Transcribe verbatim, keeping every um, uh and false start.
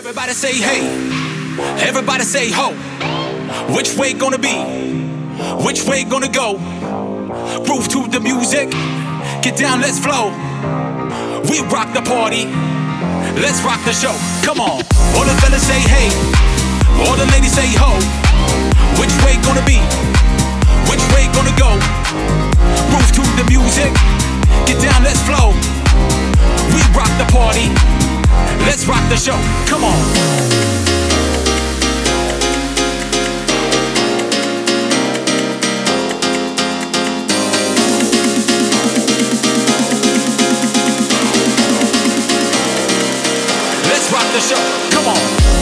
Everybody say hey, everybody say ho. Which way gonna be? Which way gonna go? Groove to the music, get down, let's flow. We rock the party, let's rock the show. Come on, all the fellas say hey, all the ladies say ho. Which way gonna be? Which way gonna go? Groove to the music, get down, let's flow. We rock the party, let's rock the show. Come on. Let's rock the show. Come on.